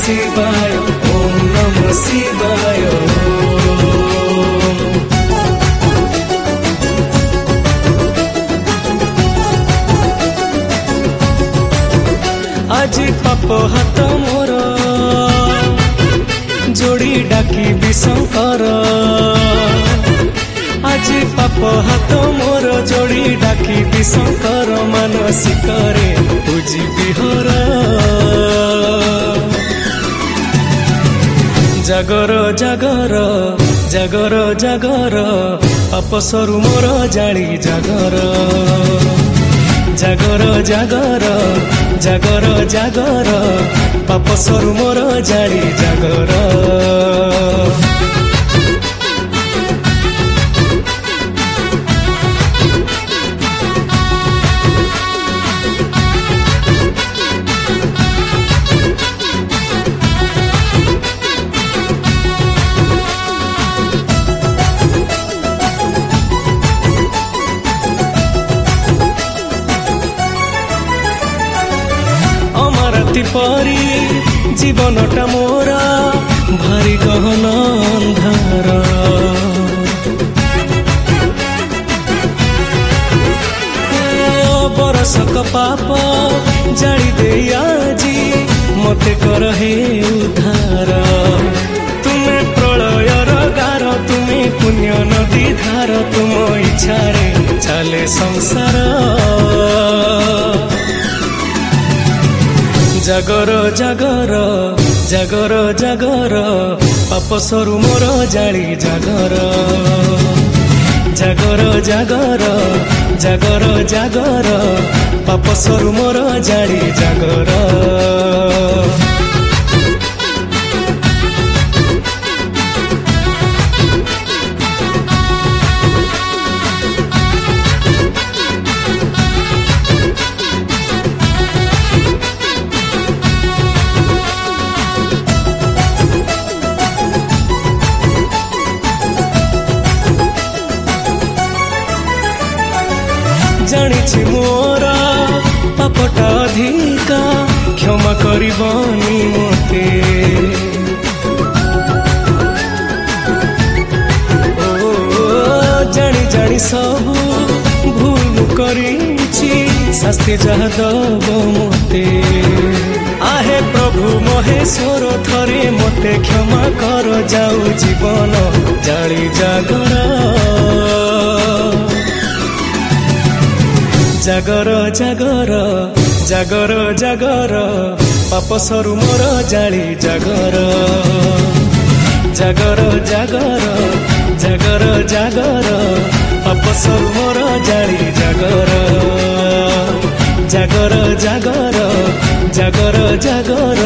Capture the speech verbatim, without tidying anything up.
शिवाय ओम नमः शिवाय। आज पाप हाथ मोर जोड़ी डाकी विशंकर। आज पाप हाथ मोर जोड़ी डाकी विशंकर मानसिक रे पूजी बिहर। जागर जागर जागर जागर पाप सरु मोर जाली जागर। जागर जागर जागर जागर पाप सरु मोर जाली जागर। परी जीवनटा मोरा भारी गहन अंधार। बरसक पाप जाली दे आजी मते कर हे उद्धार। तुमे प्रलयर गार तुमे पुण्य नदी धार तुम इच्छारे चले संसार। जागर जागर जागर जागर पाप सरु मोर जाली जागर। जागर जागर जागर जागर पाप सरु मोर जाली जागर। जानिछि मोरा पापटा अधिका क्षमा करिबनी मोते। ओ जानी जानी सब भूल करिछि शास्ति जहा दब मोते। आहे प्रभु महेश्वर थरे मोते क्षमा कर जाऊ जीवन जाली जागर। जागर जागर जागर जागर पाप सरु मोर जाली जागर। जागर जागर जागर जागर पाप सरु मोर जाली जागर। जागर जागर जागर जागर